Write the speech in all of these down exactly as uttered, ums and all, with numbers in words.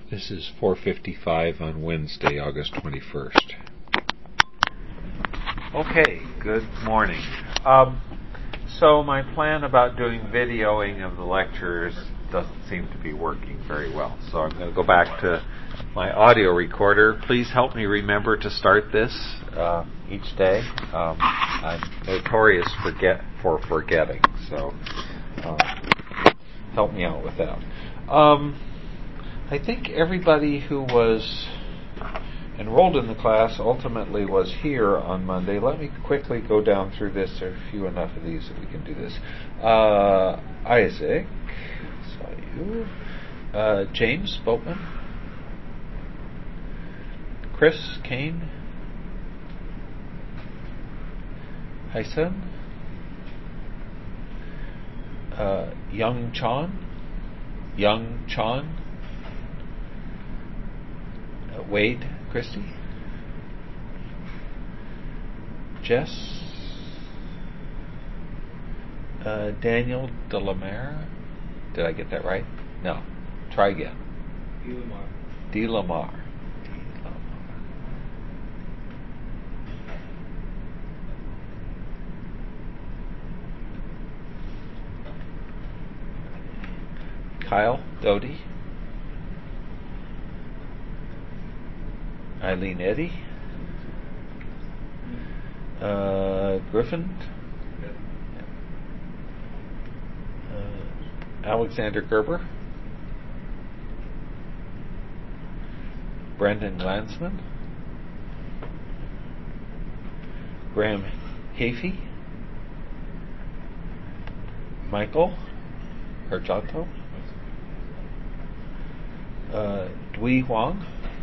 This is four fifty-five on Wednesday, August twenty-first. Okay, good morning. Um, so my plan about doing videoing of the lectures doesn't seem to be working very well. So I'm going to go back to my audio recorder. Please help me remember to start this uh, each day. Um, I'm notorious forget for forgetting, so uh, help me out with that. Um, I think everybody who was enrolled in the class ultimately was here on Monday. Let me quickly go down through this. There are few enough of these that we can do this. Uh, Isaac, saw you. Uh, James Boatman. Chris Kane. Hyson. Uh, Young Chon. Young Chon. Uh, Wade Christie. Jess. Uh, Daniel DeLamare. Did I get that right? No. Try again. DeLamar. DeLamar. Kyle Doty. Eileen Eddy. Uh, Griffin. Uh, Alexander Gerber. Brendan Glansman. Graham Hafey. Michael Herjato. Uh, Dwi Huang.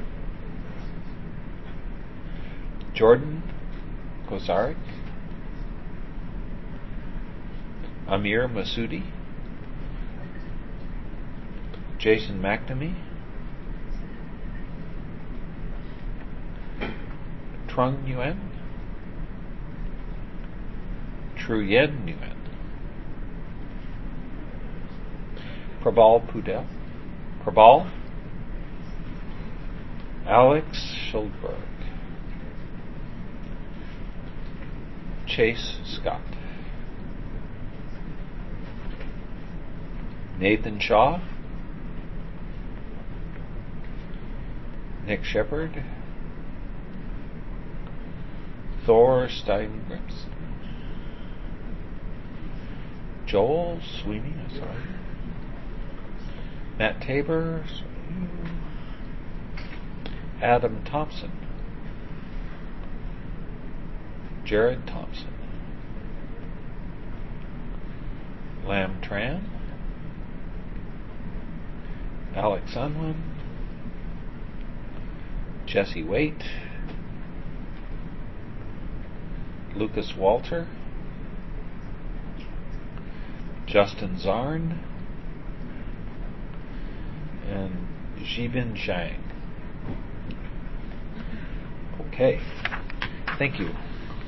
Jordan Kozarik. Amir Masoodi. Jason McNamee. Trung Nguyen. Truyen Nguyen. Prabal Pudel. Prabal. Alex Schildberg. Chase Scott. Nathan Shaw. Nick Shepard. Thor Steingrips. Joel Sweeney, I saw you. Matt Tabor, I saw you. Adam Thompson. Jared Thompson. Lam Tran. Alex Unwin. Jesse Waite. Lucas Walter. Justin Zarn. And Jibin Zhang. Okay. Thank you.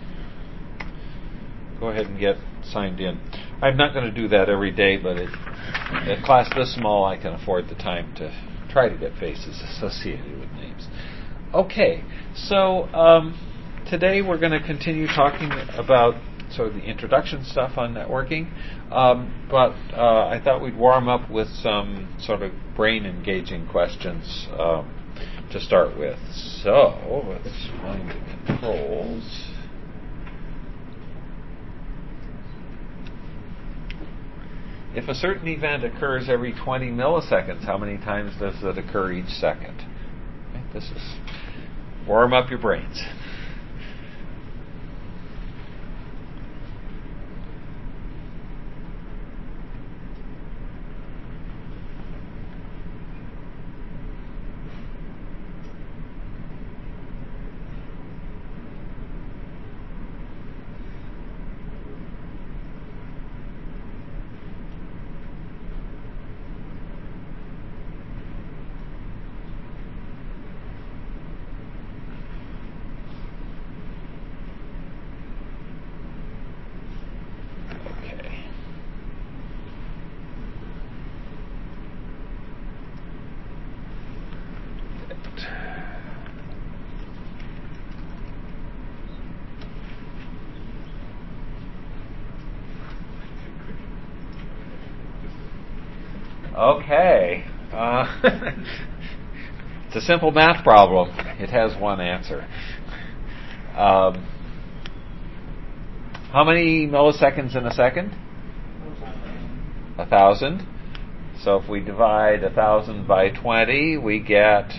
Go ahead and get signed in. I'm not going to do that every day, but it, at class this small, I can afford the time to try to get faces associated with names. Okay, so um, today we're going to continue talking about sort of the introduction stuff on networking, um, but uh, I thought we'd warm up with some sort of brain-engaging questions um, to start with. So let's find the controls. If a certain event occurs every twenty milliseconds, how many times does it occur each second? Okay, this is warm up your brains. Okay. Uh, it's a simple math problem. It has one answer. Um, how many milliseconds in a second? A thousand. So if we divide a thousand by twenty, we get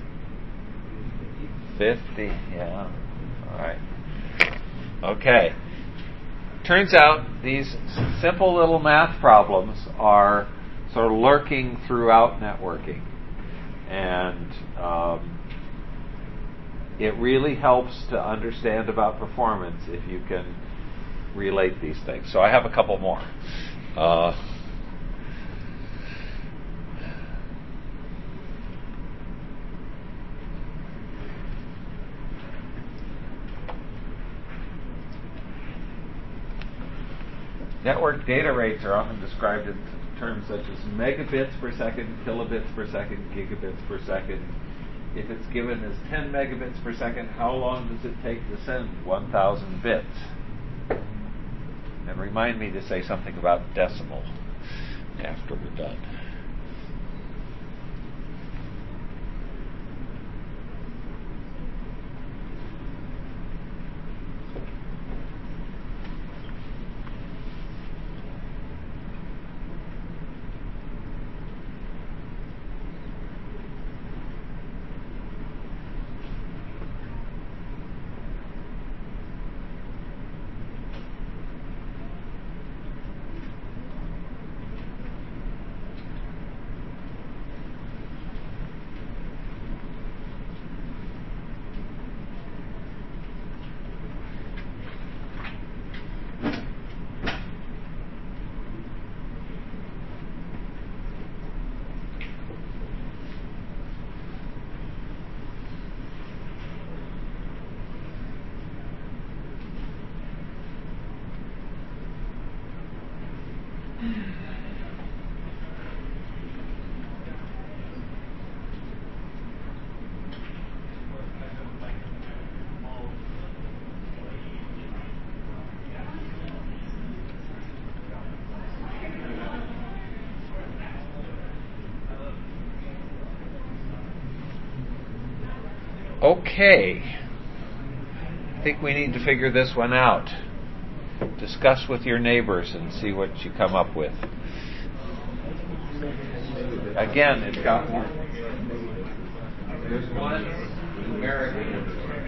fifty. Yeah. All right. Okay. Turns out these simple little math problems are sort of lurking throughout networking. And um, it really helps to understand about performance if you can relate these things. So I have a couple more. Uh, Network data rates are often described in terms such as megabits per second, kilobits per second, gigabits per second. If it's given as ten megabits per second, how long does it take to send one thousand bits? And remind me to say something about decimal after we're done. Okay. I think we need to figure this one out. Discuss with your neighbors and see what you come up with. Again, it's got one. There's one numeric.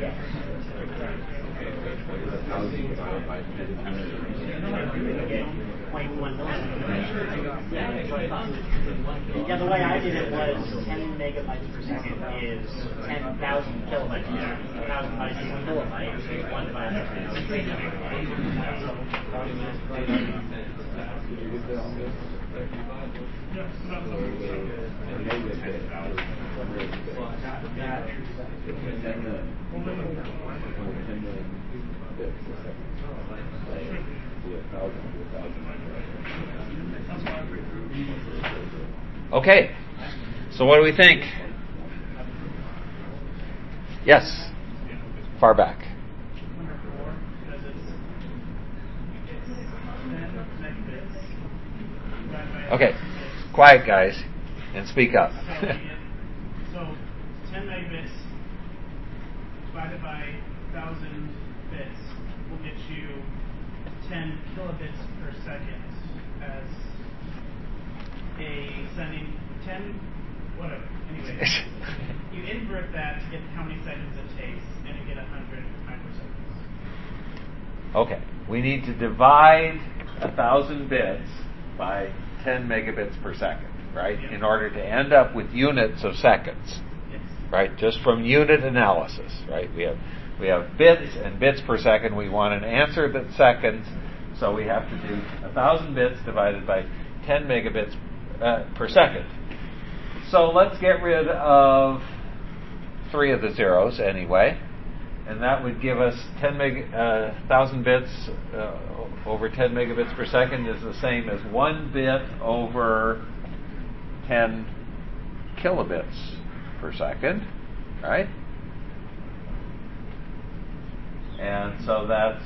Yeah, the way I did it was ten megabytes per second is ten thousand kilobytes per second. one thousand bytes is a kilobyte, so one divided by Okay, so what do we think? Yes, far back. Okay, quiet guys, and speak up. So ten megabits divided by one thousand bits will get you ten kilobits per second as a sending ten, whatever. Anyway, you invert that to get how many seconds it takes, and you get one hundred microseconds. Okay, we need to divide one thousand bits by ten megabits per second, right? Yep. In order to end up with units of seconds, Yes. right? Just from unit analysis, right? We have we have bits and bits per second. We want an answer that's seconds, so we have to do one thousand bits divided by ten megabits uh, per second. So let's get rid of three of the zeros anyway, and that would give us ten meg, uh, one thousand bits uh, over ten megabits per second is the same as one bit over ten kilobits per second, right? And so that's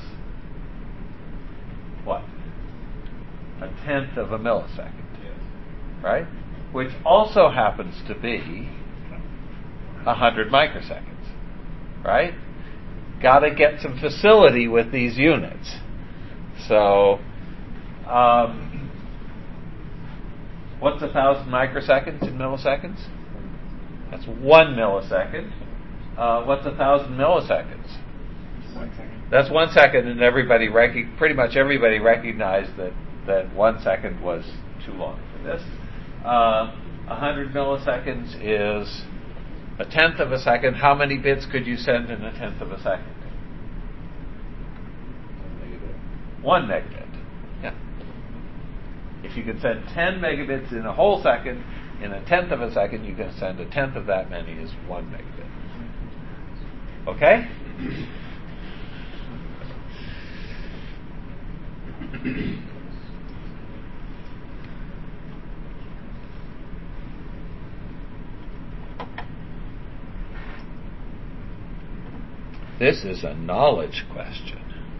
what? A tenth of a millisecond, right? which also happens to be one hundred microseconds, right? Got to get some facility with these units. So, um, what's one thousand microseconds in milliseconds? That's one millisecond. Uh, what's one thousand milliseconds? One second. That's one second, and everybody rec- pretty much everybody recognized that, that one second was too long for this. Uh, one hundred milliseconds is a tenth of a second. How many bits could you send in a tenth of a second? One megabit. Yeah. If you can send ten megabits in a whole second, in a tenth of a second, you can send a tenth of that many as one megabit. Okay? This is a knowledge question.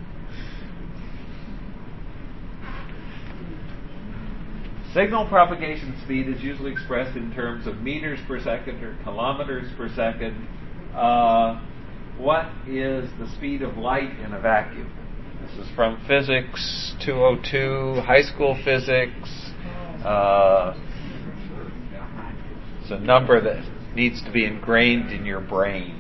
Signal propagation speed is usually expressed in terms of meters per second or kilometers per second. Uh, what is the speed of light in a vacuum? This is from Physics two oh two, high school physics. Uh, it's a number that needs to be ingrained in your brain.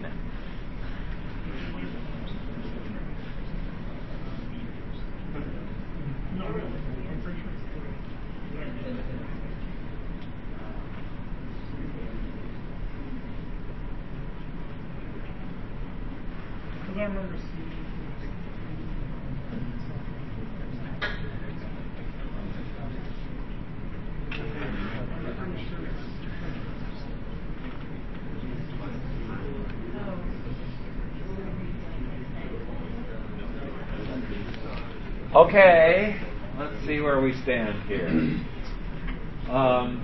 I remember seeing Okay, let's see where we stand here. Um,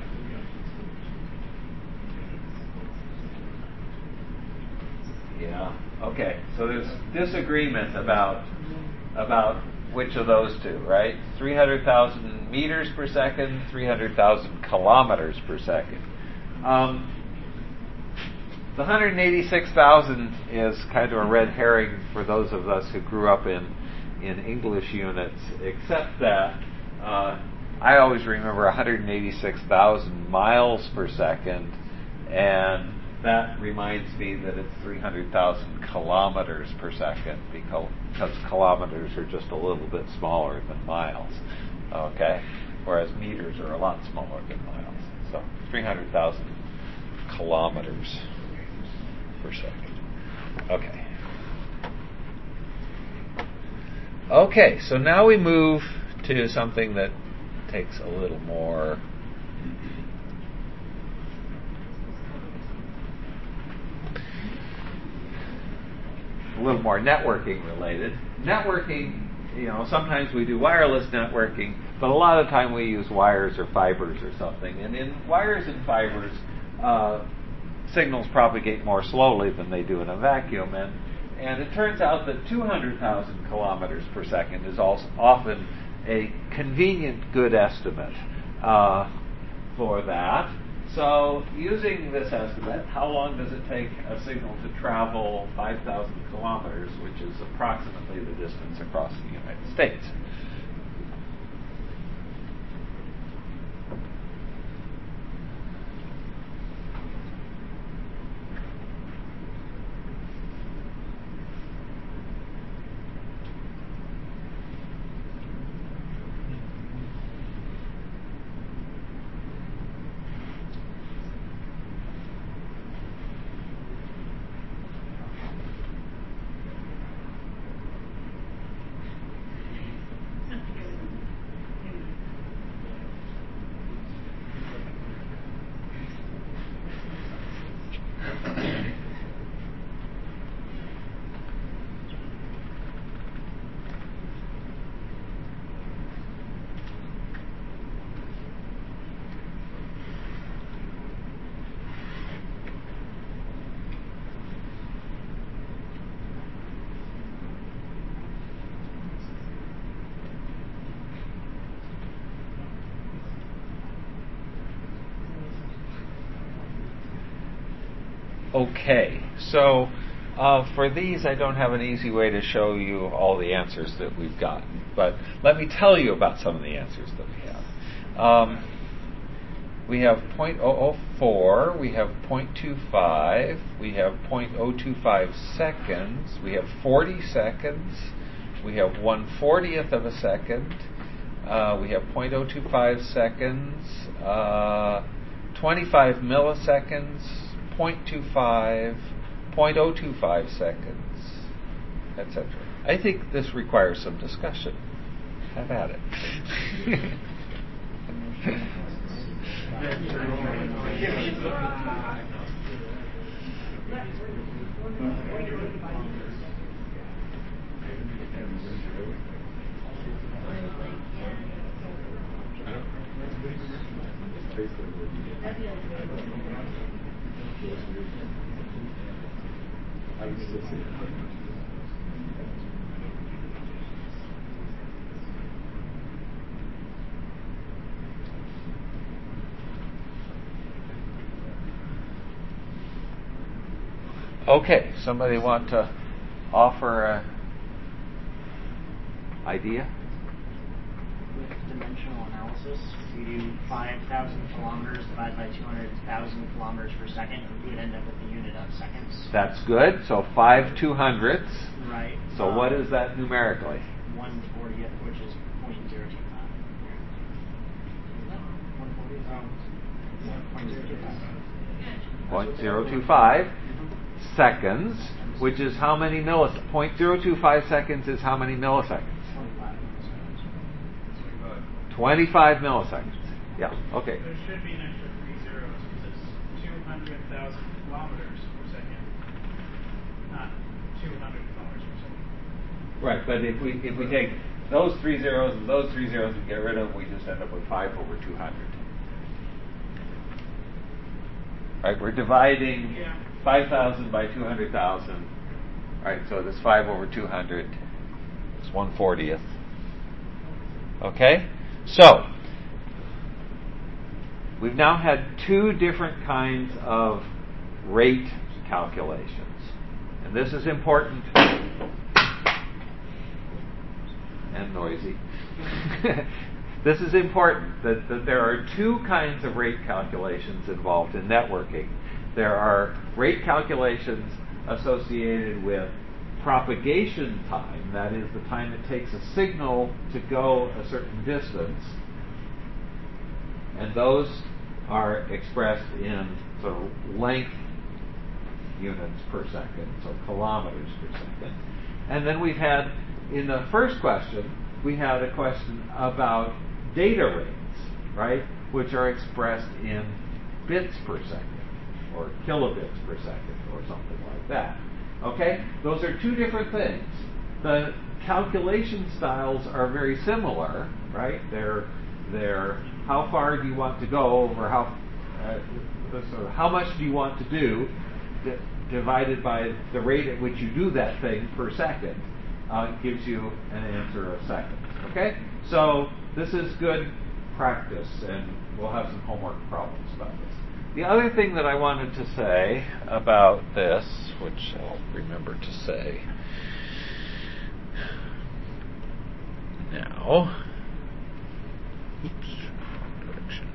yeah. Okay. So there's disagreement about about which of those two, right? three hundred thousand meters per second, three hundred thousand kilometers per second. Um, the one hundred eighty-six thousand is kind of a red herring for those of us who grew up in in English units, except that uh, I always remember one hundred eighty-six thousand miles per second, and that reminds me that it's three hundred thousand kilometers per second because, because kilometers are just a little bit smaller than miles, okay? Whereas meters are a lot smaller than miles. So three hundred thousand kilometers per second. Okay. Okay, so now we move to something that takes a little more a little more networking related. Networking, you know, sometimes we do wireless networking, but a lot of the time we use wires or fibers or something. And in wires and fibers, uh, signals propagate more slowly than they do in a vacuum. And And it turns out that two hundred thousand kilometers per second is also often a convenient good estimate uh, for that. So using this estimate, how long does it take a signal to travel five thousand kilometers, which is approximately the distance across the United States? Okay, so uh, for these, I don't have an easy way to show you all the answers that we've gotten, but let me tell you about some of the answers that we have. Um, we have zero point zero zero four, we have zero point two five, we have zero point zero two five seconds, we have forty seconds, we have one fortieth of a second, uh, we have zero point zero two five seconds, uh, twenty-five milliseconds, zero point two five, zero point zero two five seconds, et cetera. I think this requires some discussion. Have at it. Okay, somebody want to offer an idea? With dimensional analysis, if you do five thousand kilometers divided by two hundred thousand kilometers per second, you would end up with the unit of seconds. That's good. So five two hundredths. Right. So um, what is that numerically? one fortieth, which is zero point zero two five. one fortieth? Um, zero point zero two five. zero point zero two five seconds, which is how many milliseconds? zero point zero two five seconds is how many milliseconds? twenty-five milliseconds. Yeah, okay. There should be an extra three zeros because it's two hundred thousand kilometers per second, not two hundred kilometers per second. Right, but if we if we take those three zeros and those three zeros and get rid of them, we just end up with five over two hundred. Right, we're dividing Yeah. five thousand by two hundred thousand. Right, so this five over two hundred is one fortieth. Okay? So, we've now had two different kinds of rate calculations. And this is important and noisy. This is important that, that there are two kinds of rate calculations involved in networking. There are rate calculations associated with propagation time, that is the time it takes a signal to go a certain distance, and those are expressed in sort of length units per second, so kilometers per second. And then we've had, in the first question, we had a question about data rates, right, which are expressed in bits per second, or kilobits per second, or something like that. Okay? Those are two different things. The calculation styles are very similar, right? They're, they're how far do you want to go, or how, uh, sort of how much do you want to do, d- divided by the rate at which you do that thing per second, uh, gives you an answer of seconds. Okay? So this is good practice, and we'll have some homework problems about this. The other thing that I wanted to say about this, which I'll remember to say now, oops, wrong direction.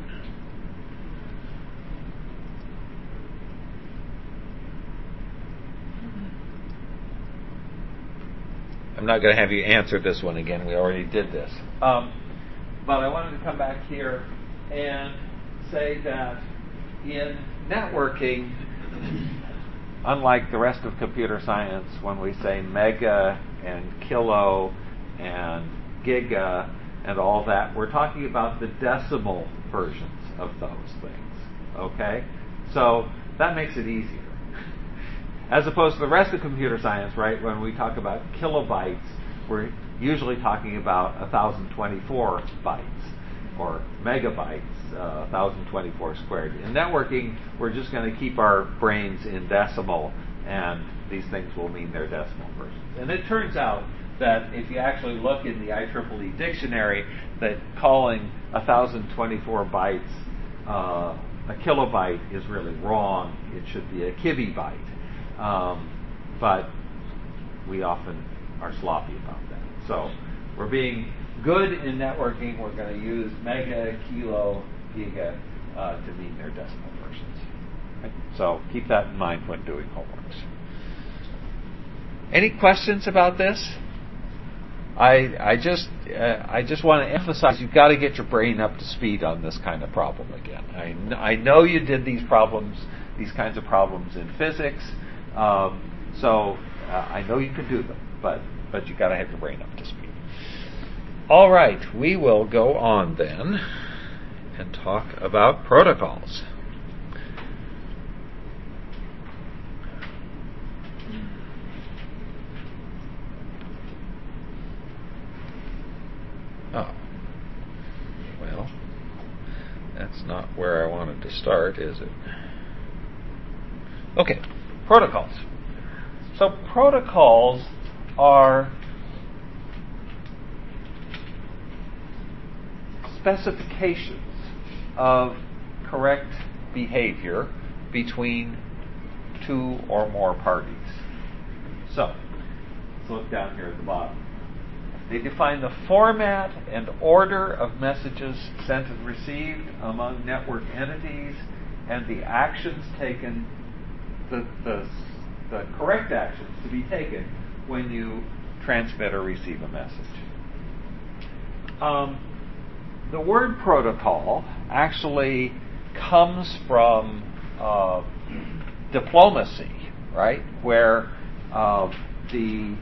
I'm not going to have you answer this one again. We already did this. Um, but I wanted to come back here and say that in networking, unlike the rest of computer science, when we say mega and kilo and giga and all that, we're talking about the decimal versions of those things. Okay? So that makes it easier. As opposed to the rest of computer science, right, when we talk about kilobytes, we're usually talking about one thousand twenty-four bytes, or megabytes, uh, one thousand twenty-four squared. In networking, we're just going to keep our brains in decimal, and these things will mean they're decimal versions. And it turns out that if you actually look in the I triple E dictionary, that calling one thousand twenty-four bytes uh, a kilobyte is really wrong. It should be a kibibyte. Um, but we often are sloppy about that. So we're being good in networking. We're going to use mega, kilo, giga uh, to mean their decimal versions. Right? So keep that in mind when doing homeworks. Any questions about this? I I just uh, I just want to emphasize you've got to get your brain up to speed on this kind of problem again. I, kn- I know you did these problems, these kinds of problems in physics, um, so uh, I know you can do them, but but you got to have your brain up to speed. All right, we will go on then and talk about protocols. Oh, well, that's not where I wanted to start, is it? Okay, protocols. So protocols are specifications of correct behavior between two or more parties. So, let's look down here at the bottom. They define the format and order of messages sent and received among network entities and the actions taken, the, the, the correct actions to be taken when you transmit or receive a message. Um, the word protocol actually comes from uh, diplomacy, right? Where uh, the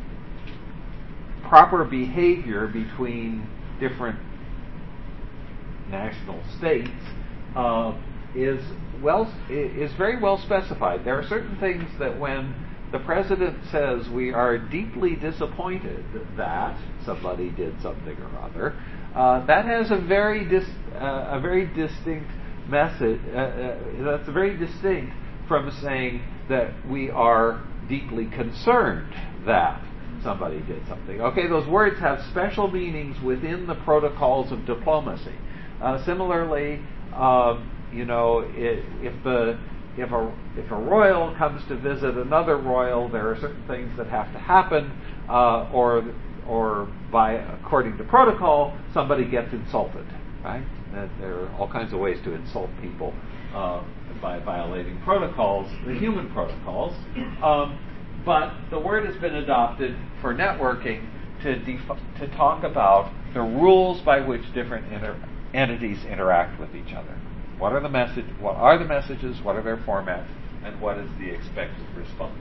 proper behavior between different national states uh, is well is very well specified. There are certain things that when the president says we are deeply disappointed that somebody did something or other, uh, that has a very dis, uh, a very distinct message. Uh, uh, that's very distinct from saying that we are deeply concerned that somebody did something. Okay, those words have special meanings within the protocols of diplomacy. Uh, similarly, um, you know, it, if the if a if a royal comes to visit another royal, there are certain things that have to happen, uh, or or by according to protocol, somebody gets insulted. Right? That there are all kinds of ways to insult people uh, by violating protocols, the human protocols. Um, But the word has been adopted for networking to def- to talk about the rules by which different inter- entities interact with each other. What are the message? What are the messages? What are their formats? And what is the expected response?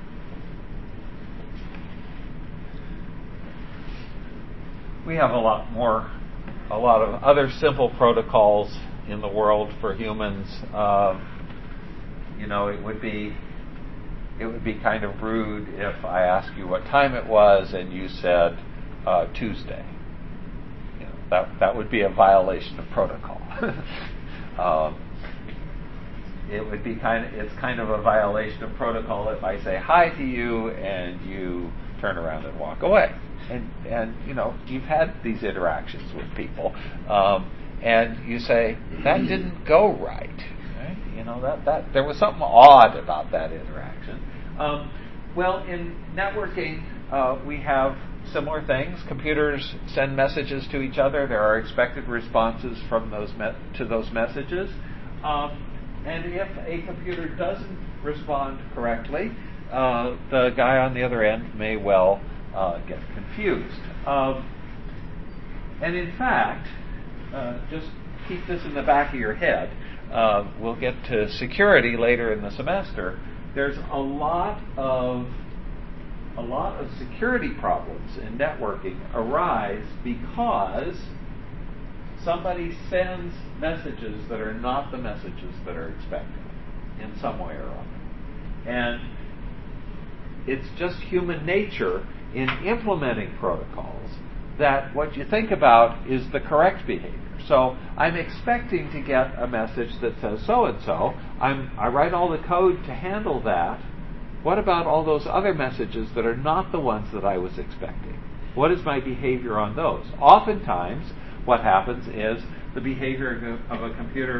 We have a lot more, a lot of other simple protocols in the world for humans. Uh, you know, it would be. It would be kind of rude if I asked you what time it was and you said uh, Tuesday. You know, that that would be a violation of protocol. um, it would be kind of it's kind of a violation of protocol if I say hi to you and you turn around and walk away. And and you know you've had these interactions with people, um, and you say that didn't go right. Right? You know that, that there was something odd about that interaction. Um, well, in networking, uh, we have similar things. Computers send messages to each other. There are expected responses from those me- to those messages. Um, and if a computer doesn't respond correctly, uh, the guy on the other end may well uh, get confused. Um, and in fact, uh, just keep this in the back of your head. Uh, we'll get to security later in the semester. There's a lot of a lot of security problems in networking arise because somebody sends messages that are not the messages that are expected in some way or other. And it's just human nature in implementing protocols that what you think about is the correct behavior. So I'm expecting to get a message that says so-and-so. I'm, I write all the code to handle that. What about all those other messages that are not the ones that I was expecting? What is my behavior on those? Oftentimes, what happens is the behavior of a computer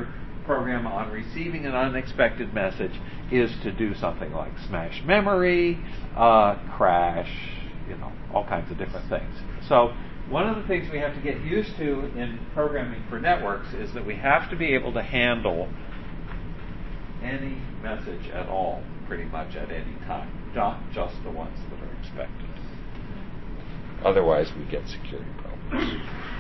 program on receiving an unexpected message is to do something like smash memory, uh, crash, you know, all kinds of different things. So one of the things we have to get used to in programming for networks is that we have to be able to handle any message at all, pretty much at any time, not just the ones that are expected. Otherwise, we get security problems.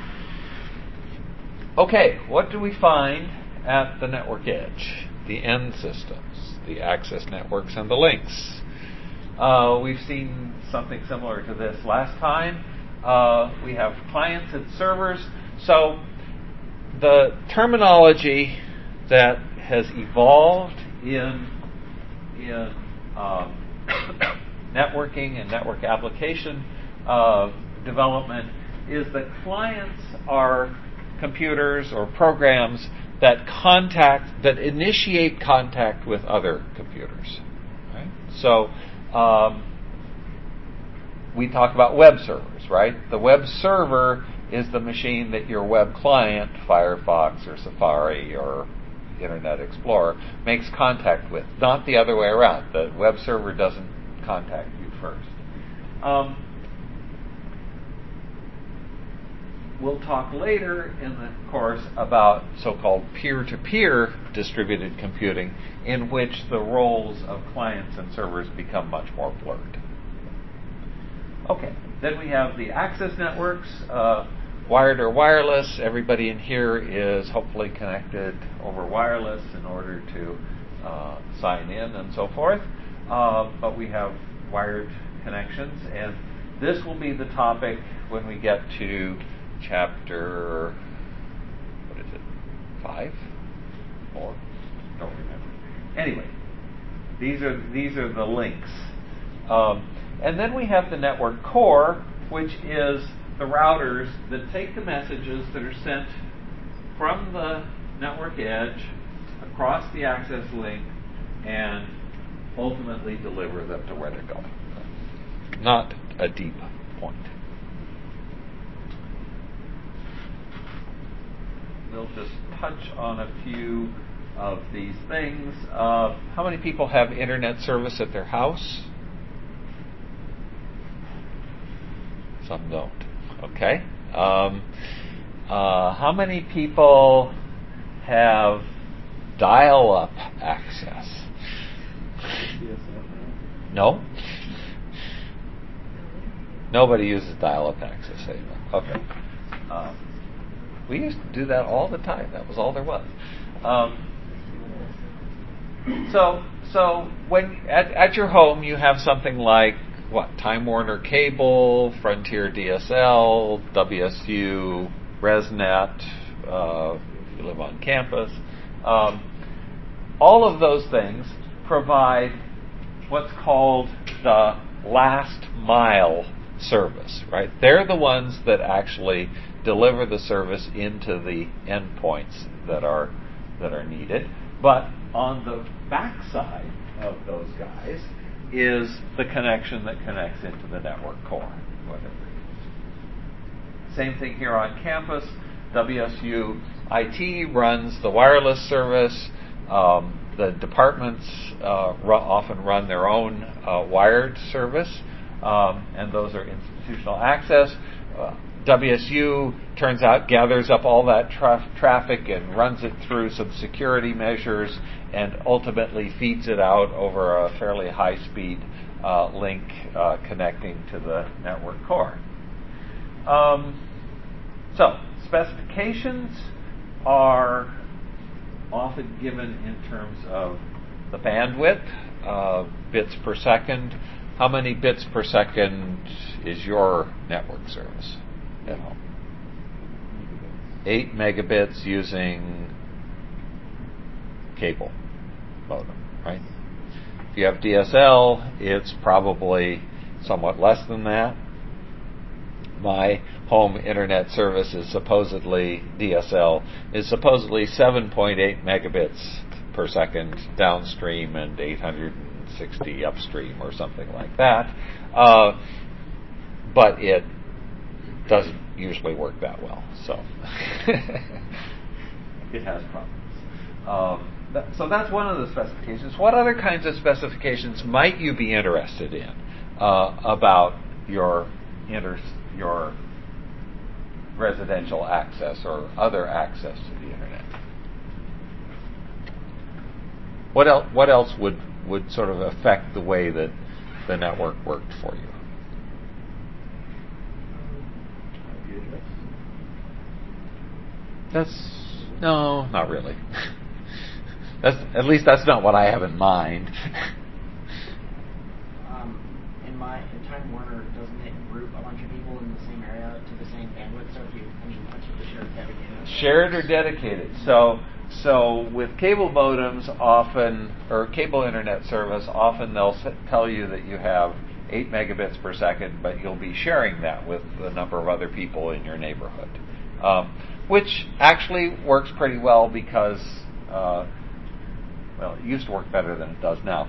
Okay, what do we find at the network edge? The end systems, the access networks, and the links. Uh, we've seen something similar to this last time. Uh, we have clients and servers. So the terminology that has evolved in in um, networking and network application uh, development is that clients are computers or programs that contact, that initiate contact with other computers. Right? So um, we talk about web servers, right? The web server is the machine that your web client, Firefox or Safari or Internet Explorer, makes contact with, not the other way around. The web server doesn't contact you first. Um, we'll talk later in the course about so-called peer-to-peer distributed computing, in which the roles of clients and servers become much more blurred. Okay, then we have the access networks, uh, wired or wireless. Everybody in here is hopefully connected over wireless in order to uh, sign in and so forth. Uh, but we have wired connections, and this will be the topic when we get to chapter, what is it, five? Four? Don't remember. Anyway, these are these are the links. Um, and then we have the network core, which is the routers that take the messages that are sent from the network edge across the access link and ultimately deliver them to where they're going. Not a deep point. We'll just touch on a few of these things. Uh, how many people have internet service at their house? Some don't. Okay. Um, uh, how many people have dial-up access? No? Nobody uses dial-up access anymore. Okay. Um, we used to do that all the time. That was all there was. Um, so, so when at, at your home you have something like what? Time Warner Cable, Frontier D S L, W S U, ResNet, uh, if you live on campus. Um, all of those things provide what's called the last mile service, right? They're the ones that actually deliver the service into the endpoints that are that are needed. But on the backside of those guys is the connection that connects into the network core, whatever it is. Same thing here on campus. W S U I T runs the wireless service. Um, the departments uh, ru- often run their own uh, wired service, um, and those are institutional access. Uh, W S U, turns out, gathers up all that tra- traffic and runs it through some security measures and ultimately feeds it out over a fairly high-speed uh, link uh, connecting to the network core. Um, so, specifications are often given in terms of the bandwidth, uh, bits per second. How many bits per second is your network service at home? Eight megabits using cable modem, right? If you have D S L, it's probably somewhat less than that. My home internet service is supposedly, D S L, is supposedly seven point eight megabits per second downstream and eight hundred sixty upstream or something like that. Uh, but it doesn't usually work that well, so it has problems. Um, that, so that's one of the specifications. What other kinds of specifications might you be interested in uh, about your inter- your residential access or other access to the internet? What else? What else would would sort of affect the way that the network worked for you? That's no, not really. That's at least that's not what I have in mind. um, in my in Time Warner, doesn't it group a bunch of people in the same area to the same bandwidth? So if you, I mean, what's the shared dedicated? Shared or dedicated. So so with cable modems, often or cable internet service, often they'll tell you that you have eight megabits per second, but you'll be sharing that with a number of other people in your neighborhood. Um, which actually works pretty well because, uh, well, it used to work better than it does now.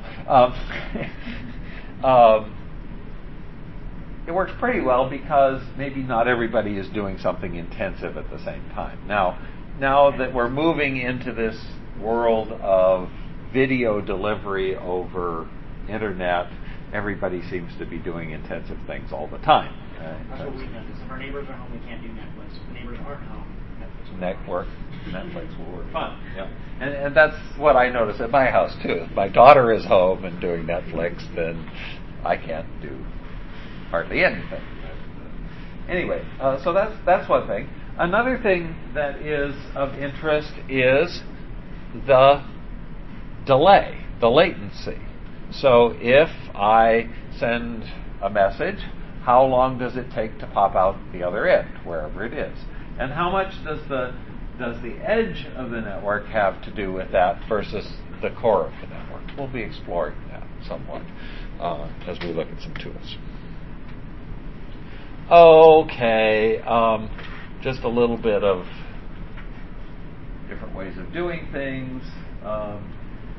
Um, um, it works pretty well because maybe not everybody is doing something intensive at the same time. Now, now that we're moving into this world of video delivery over internet, everybody seems to be doing intensive things all the time. Right? That's what we noticed. If our neighbors are home, we can't do Netflix. If the neighbors aren't home, Network, Netflix will work fine. Yeah, and and that's what I notice at my house too. If my daughter is home and doing Netflix, then I can't do hardly anything. Anyway, uh, so that's that's one thing. Another thing that is of interest is the delay, the latency. So if I send a message, how long does it take to pop out the other end, wherever it is? And how much does the does the edge of the network have to do with that versus the core of the network? We'll be exploring that somewhat uh, as we look at some tools. Okay, um, just a little bit of different ways of doing things. Um,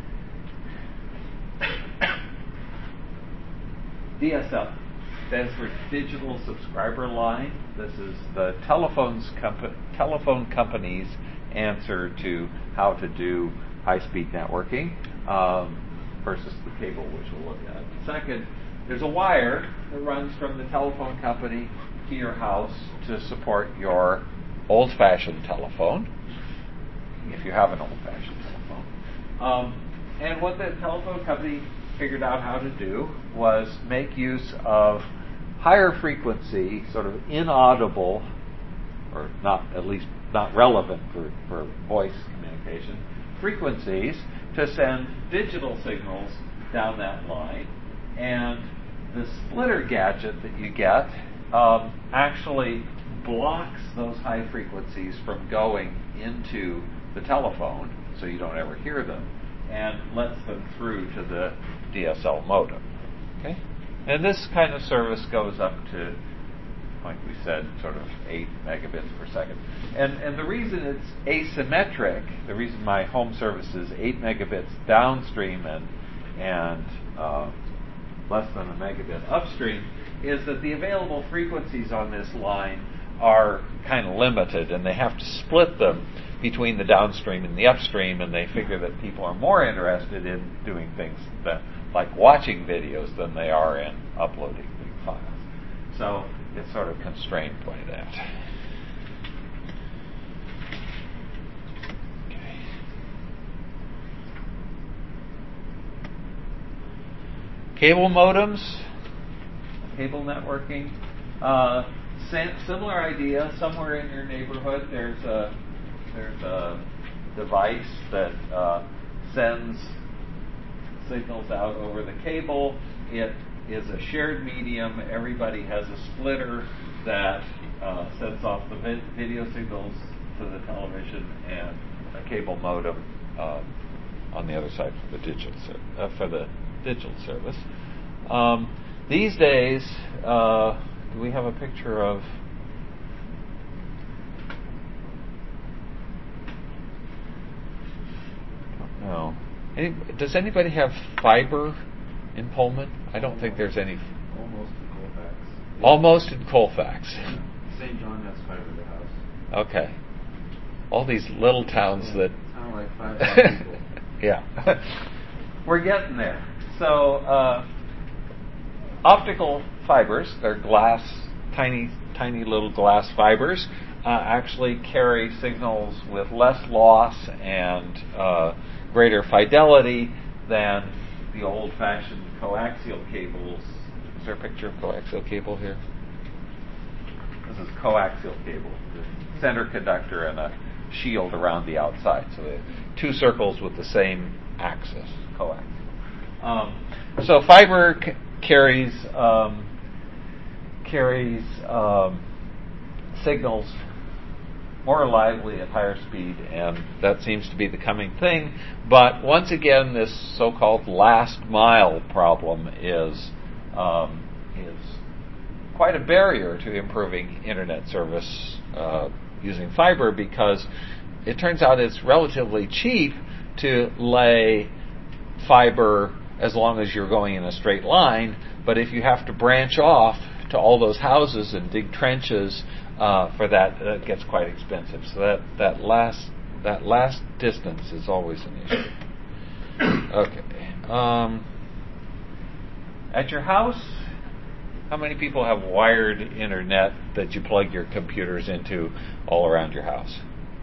D S L stands for Digital Subscriber Line. This is the telephone's compa- telephone company's answer to how to do high-speed networking um, versus the cable, which we'll look at in a second. There's a wire that runs from the telephone company to your house to support your old-fashioned telephone, if you have an old-fashioned telephone. Um, and what the telephone company figured out how to do was make use of higher frequency, sort of inaudible, or not at least not relevant for, for voice communication, frequencies to send digital signals down that line. And the splitter gadget that you get um, actually blocks those high frequencies from going into the telephone, so you don't ever hear them, and lets them through to the D S L modem. Okay? And this kind of service goes up to, like we said, sort of eight megabits per second. And and the reason it's asymmetric, the reason my home service is eight megabits downstream and and uh, less than a megabit upstream, is that the available frequencies on this line are kind of limited, and they have to split them between the downstream and the upstream, and they figure that people are more interested in doing things that, like watching videos, than they are in uploading big files. So it's sort of constrained by that. Okay. Cable modems, cable networking. Uh, similar idea. Somewhere in your neighborhood, there's a there's a device that uh, sends signals out over the cable. It is a shared medium. Everybody has a splitter that uh, sends off the vi- video signals to the television, and a cable modem um, on the other side for the digital ser- uh, for the digital service. Um, these days, uh, do we have a picture of? No. Any, does anybody have fiber in Pullman? I don't think there's any. Almost in Colfax. Almost in Colfax. Yeah. Saint John has fiber to the house. Okay. All these little towns Yeah. that Town like five thousand people. Yeah. We're getting there. So, uh, optical fibers, they're glass, tiny, tiny little glass fibers, uh, actually carry signals with less loss and uh, greater fidelity than the old-fashioned coaxial cables. Is there a picture of coaxial cable here? This is coaxial cable, the center conductor and a shield around the outside. So they have two circles with the same axis, coaxial. Um, so fiber c- carries um, carries um, signals more reliably at higher speed, and that seems to be the coming thing. But once again, this so-called last mile problem is um, is quite a barrier to improving internet service uh, using fiber, because it turns out it's relatively cheap to lay fiber as long as you're going in a straight line. But if you have to branch off to all those houses and dig trenches uh, for that, that gets quite expensive. So that, that last that last distance is always an issue. Okay. Um, at your house, how many people have wired internet that you plug your computers into all around your house?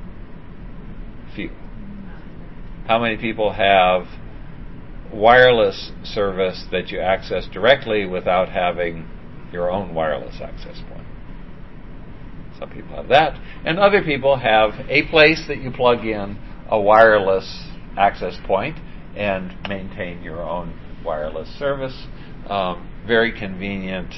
Few. How many people have wireless service that you access directly without having your own wireless access point? Some people have that. And other people have a place that you plug in a wireless access point and maintain your own wireless service. Um, very convenient.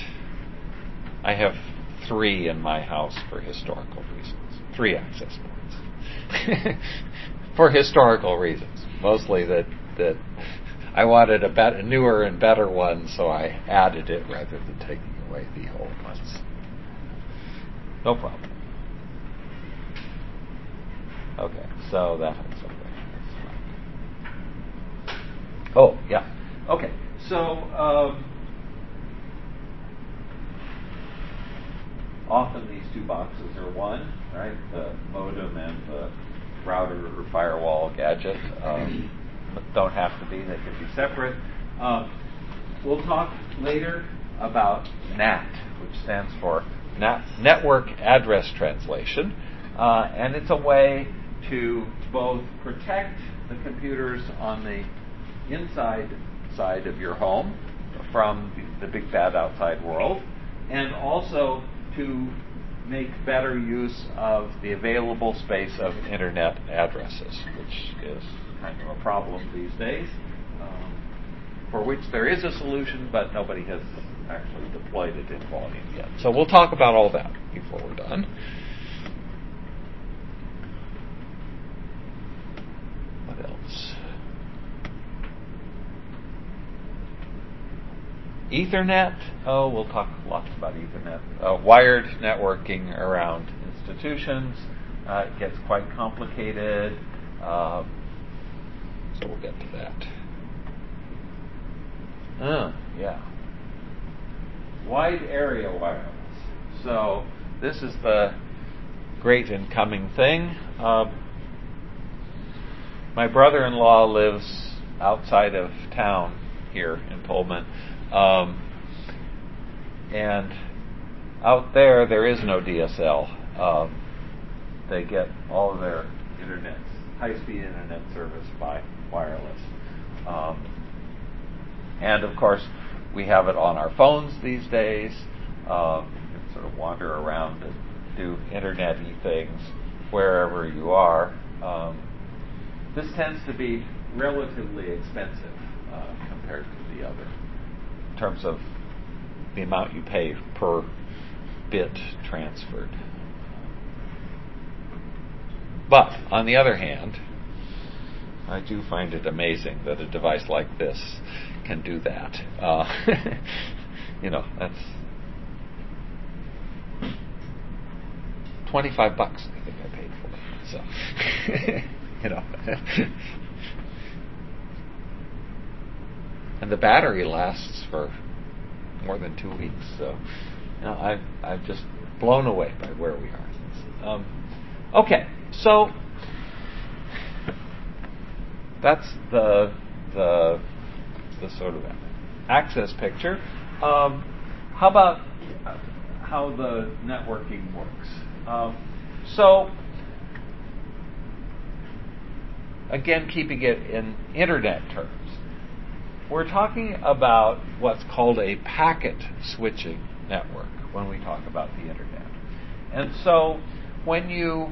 I have three in my house for historical reasons. Three access points. For historical reasons. Mostly that, that I wanted a, better, a newer and better one, so I added it rather than taking away the old ones. No problem. Okay, so that's okay. That's fine. Oh, yeah. Okay, so um, often these two boxes are one, right? The modem and the router or firewall gadget. Um, don't have to be, they can be separate. Um, we'll talk later about N A T, which stands for Net- Network Address Translation. Uh, and it's a way to both protect the computers on the inside side of your home from the big bad outside world, and also to make better use of the available space of internet addresses, which is kind of a problem these days, um, for which there is a solution, but nobody has actually deployed it in volume yet. So we'll talk about all that before we're done. What else? Ethernet. Oh, we'll talk lots about Ethernet. Uh, wired networking around institutions. Uh, it gets quite complicated. Uh, so we'll get to that. Uh, yeah. Wide area wireless. So this is the great and coming thing. Uh, my brother-in-law lives outside of town here in Pullman. Um, and out there, there is no D S L. Um, they get all of their internet, high-speed internet service by wireless. Um, and of course, we have it on our phones these days. Um, you can sort of wander around and do internet-y things wherever you are. Um, this tends to be relatively expensive uh, compared to the other, in terms of the amount you pay per bit transferred. But, on the other hand, I do find it amazing that a device like this can do that. Uh, you know, that's twenty-five bucks, I think I paid for it. So, you know. And the battery lasts for more than two weeks. So, you know, I, I'm just blown away by where we are. Um, okay, so that's the the the sort of access picture. Um, how about how the networking works? Um, so, again, keeping it in internet terms, we're talking about what's called a packet switching network when we talk about the internet. And so, when you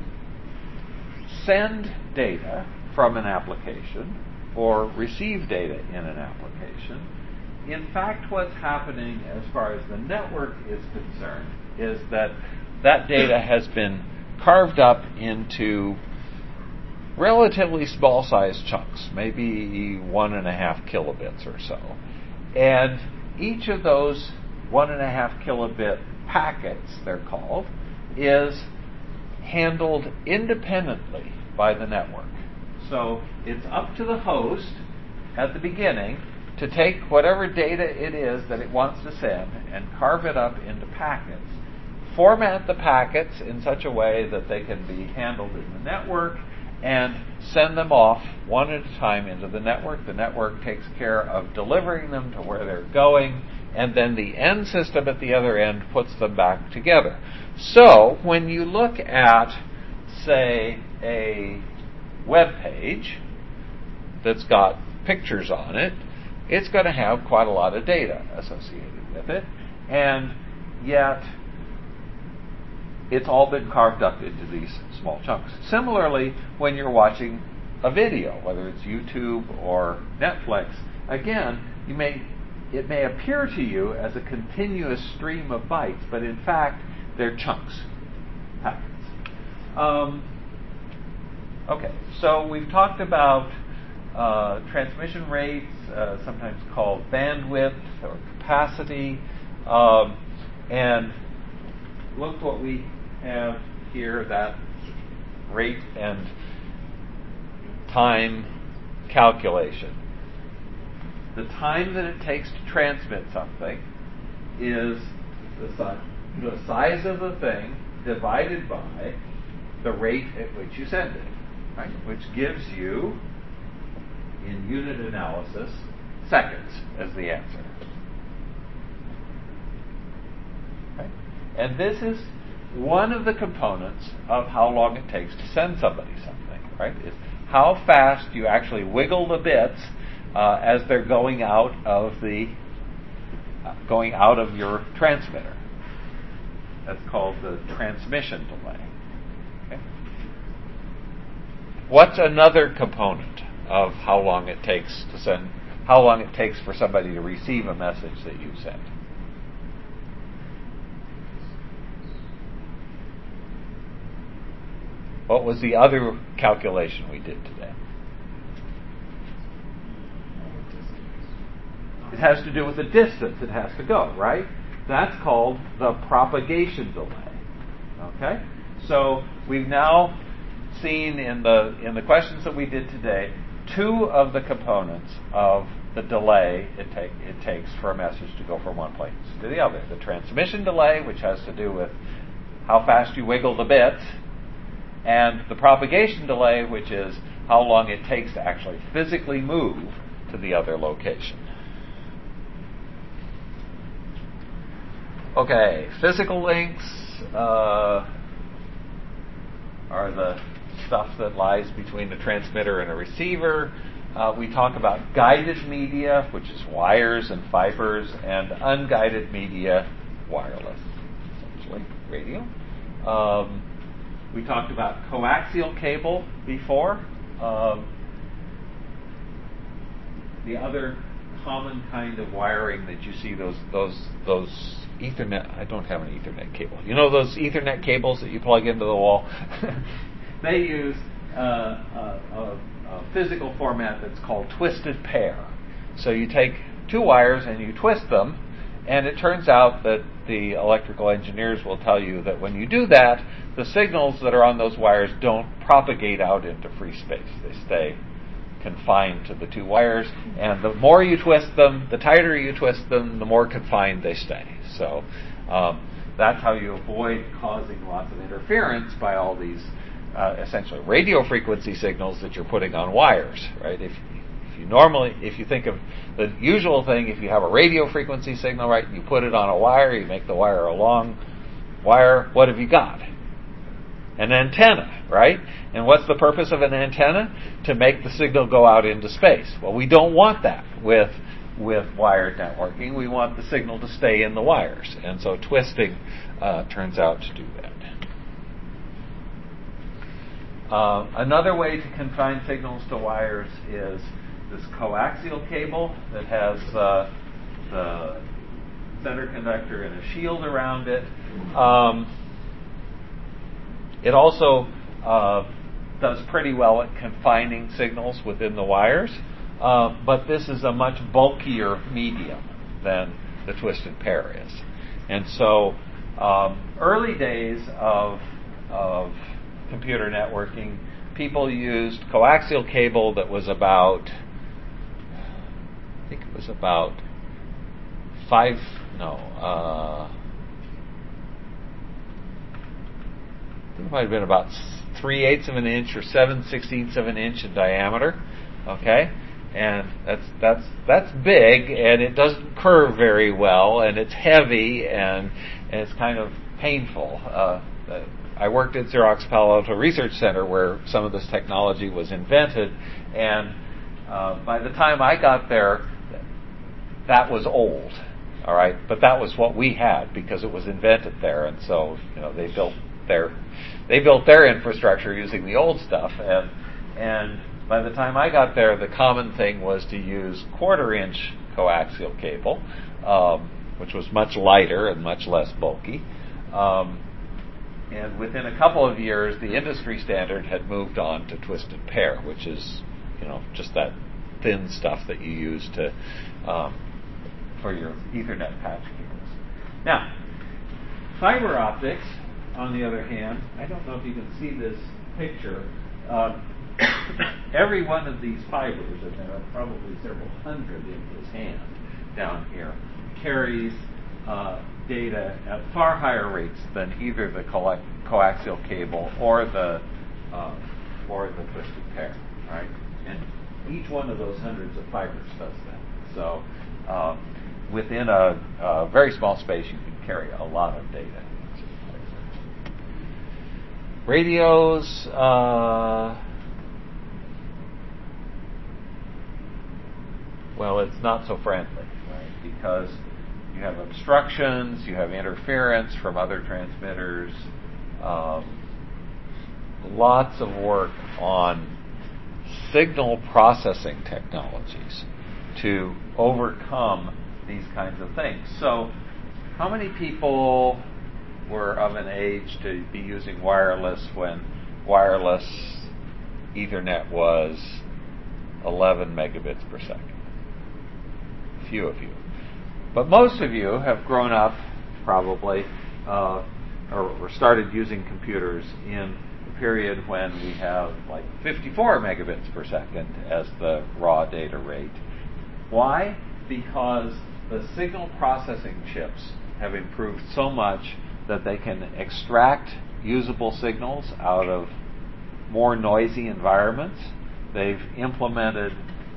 send data from an application or receive data in an application, in fact, what's happening as far as the network is concerned is that that data has been carved up into relatively small sized chunks, maybe one and a half kilobits or so. And each of those one and a half kilobit packets, they're called, is handled independently by the network. So it's up to the host at the beginning to take whatever data it is that it wants to send and carve it up into packets, format the packets in such a way that they can be handled in the network, and send them off one at a time into the network. The network takes care of delivering them to where they're going, and then the end system at the other end puts them back together. So when you look at, say, a web page that's got pictures on it, it's going to have quite a lot of data associated with it, and yet it's all been carved up into these small chunks. Similarly, when you're watching a video, whether it's YouTube or Netflix, again, you may it may appear to you as a continuous stream of bytes, but in fact, they're chunks, packets. Um, okay, so we've talked about uh, transmission rates, uh, sometimes called bandwidth or capacity, um, and look what we have here, that rate and time calculation. The time that it takes to transmit something is the, si- the size of the thing divided by the rate at which you send it, right? Which gives you, in unit analysis, seconds as the answer. Okay? And this is one of the components of how long it takes to send somebody something, right? Is how fast you actually wiggle the bits uh, as they're going out of the uh, going out of your transmitter. That's called the transmission delay. Okay? What's another component of how long it takes to send, how long it takes for somebody to receive a message that you sent? What was the other calculation we did today? It has to do with the distance it has to go, right? That's called the propagation delay. Okay? So we've now seen in the in the questions that we did today two of the components of the delay it take it takes for a message to go from one place to the other. The transmission delay, which has to do with how fast you wiggle the bits, and the propagation delay, which is how long it takes to actually physically move to the other location. Okay, physical links uh, are the stuff that lies between a transmitter and a receiver. Uh, we talk about guided media, which is wires and fibers, and unguided media, wireless, essentially, radio. Um, we talked about coaxial cable before. Um, the other common kind of wiring that you see, those those those Ethernet, I don't have an Ethernet cable. You know those Ethernet cables that you plug into the wall? They use uh, a, a, a physical format that's called twisted pair. So you take two wires and you twist them, and it turns out that the electrical engineers will tell you that when you do that, the signals that are on those wires don't propagate out into free space. They stay confined to the two wires, and the more you twist them, the tighter you twist them, the more confined they stay. So um, that's how you avoid causing lots of interference by all these uh, essentially radio frequency signals that you're putting on wires, right? If, if you normally, if you think of the usual thing, if you have a radio frequency signal, right, you put it on a wire, you make the wire a long wire, what have you got? An antenna, right? And what's the purpose of an antenna? To make the signal go out into space. Well, we don't want that with with wired networking. We want the signal to stay in the wires. And so twisting uh, turns out to do that. Uh, another way to confine signals to wires is this coaxial cable that has uh, the center conductor and a shield around it. Um, it also uh, does pretty well at confining signals within the wires, uh, but this is a much bulkier medium than the twisted pair is. And so um, early days of, of computer networking, people used coaxial cable that was about, I think it was about five, no, uh, I think it might have been about three eighths of an inch or seven sixteenths of an inch in diameter. Okay, and that's that's that's big, and it doesn't curve very well, and it's heavy, and, and it's kind of painful. Uh, I worked at Xerox Palo Alto Research Center where some of this technology was invented, and uh, by the time I got there, that was old. All right, but that was what we had because it was invented there, and so you know they built their they built their infrastructure using the old stuff, and and by the time I got there, the common thing was to use quarter-inch coaxial cable, um, which was much lighter and much less bulky. Um, and within a couple of years, the industry standard had moved on to twisted pair, which is you know just that thin stuff that you use to um, for your Ethernet patch cables. Now, fiber optics, on the other hand, I don't know if you can see this picture. Uh, every one of these fibers, and there are probably several hundred in his hand down here, carries uh, data at far higher rates than either the collect- coaxial cable or the uh, or the twisted pair. Right, and each one of those hundreds of fibers does that. So. Uh, Within a, a very small space, you can carry a lot of data. Radios, uh, well, it's not so friendly, right? Because you have obstructions, you have interference from other transmitters, um, lots of work on signal processing technologies to overcome these kinds of things. So, how many people were of an age to be using wireless when wireless Ethernet was eleven megabits per second? Few of you. But most of you have grown up, probably, uh, or, or started using computers in a period when we have like fifty-four megabits per second as the raw data rate. Why? Because the signal processing chips have improved so much that they can extract usable signals out of more noisy environments. They've implemented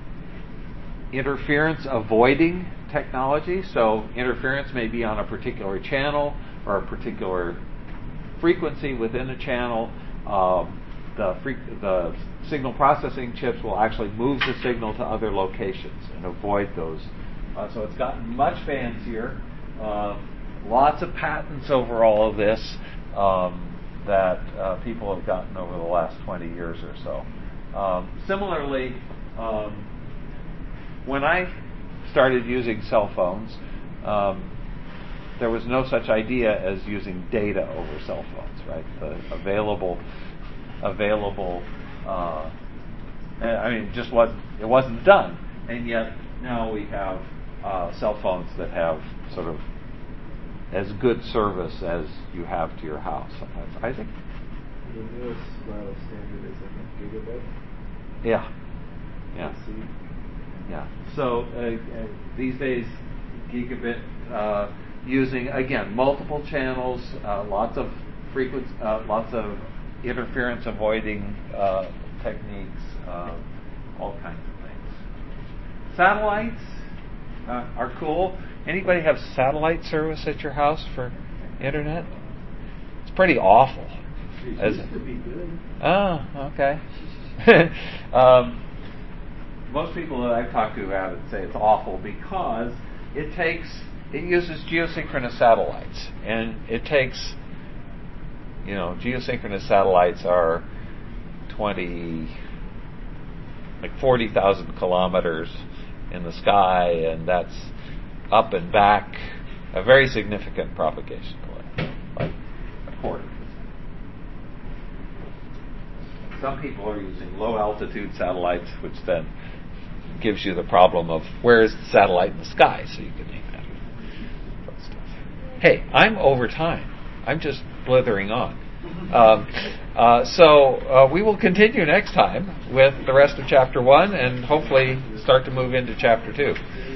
interference avoiding technology. So interference may be on a particular channel or a particular frequency within a channel. Um, the, fre- the signal processing chips will actually move the signal to other locations and avoid those. Uh, so it's gotten much fancier. Um, lots of patents over all of this um, that uh, people have gotten over the last twenty years or so. Um, similarly, um, when I started using cell phones, um, there was no such idea as using data over cell phones, right? The available, available. Uh, I mean, it just wasn't. It wasn't done, and yet now we have uh, cell phones that have sort of as good service as you have to your house. Sometimes, Isaac. The newest wireless standard is, I think, gigabit. Yeah. Yeah. Yeah. So uh, uh, these days, gigabit uh, using again multiple channels, uh, lots of frequency, uh, lots of interference avoiding uh, techniques, uh, all kinds of things. Satellites uh, are cool. Anybody have satellite service at your house for internet? It's pretty awful. It used to be good. Oh, okay. um, most people that I've talked to have it say it's awful because it takes it uses geosynchronous satellites, and it takes you know geosynchronous satellites are twenty like forty thousand kilometers in the sky, and that's up and back a very significant propagation delay, like a quarter. Some people are using low altitude satellites, which then gives you the problem of where is the satellite in the sky, so you can name that stuff. Hey, I'm over time. I'm just blithering on. Um, uh, so uh, we will continue next time with the rest of chapter one, and hopefully start to move into chapter two.